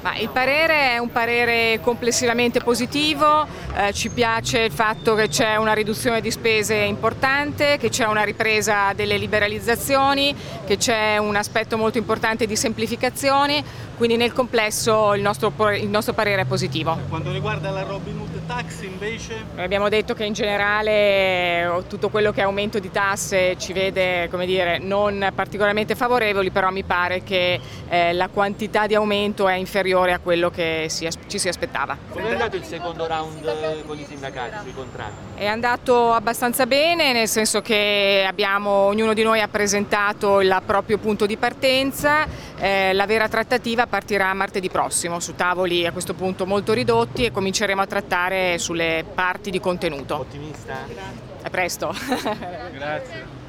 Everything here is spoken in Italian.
Ma il parere è un parere complessivamente positivo, ci piace il fatto che c'è una riduzione di spese importante, che c'è una ripresa delle liberalizzazioni, che c'è un aspetto molto importante di semplificazioni, quindi nel complesso il nostro parere è positivo. Quanto riguarda la Robin Hood Tax invece? Noi abbiamo detto che in generale tutto quello che è aumento di tasse ci vede, come dire, non particolarmente favorevoli, però mi pare che la quantità di aumento è inferiore a quello che ci si aspettava. Come è andato il secondo round con i sindacati sui contratti? È andato abbastanza bene, nel senso che ognuno di noi ha presentato il proprio punto di partenza, la vera trattativa partirà martedì prossimo su tavoli a questo punto molto ridotti e cominceremo a trattare sulle parti di contenuto. Ottimista? A presto. Grazie.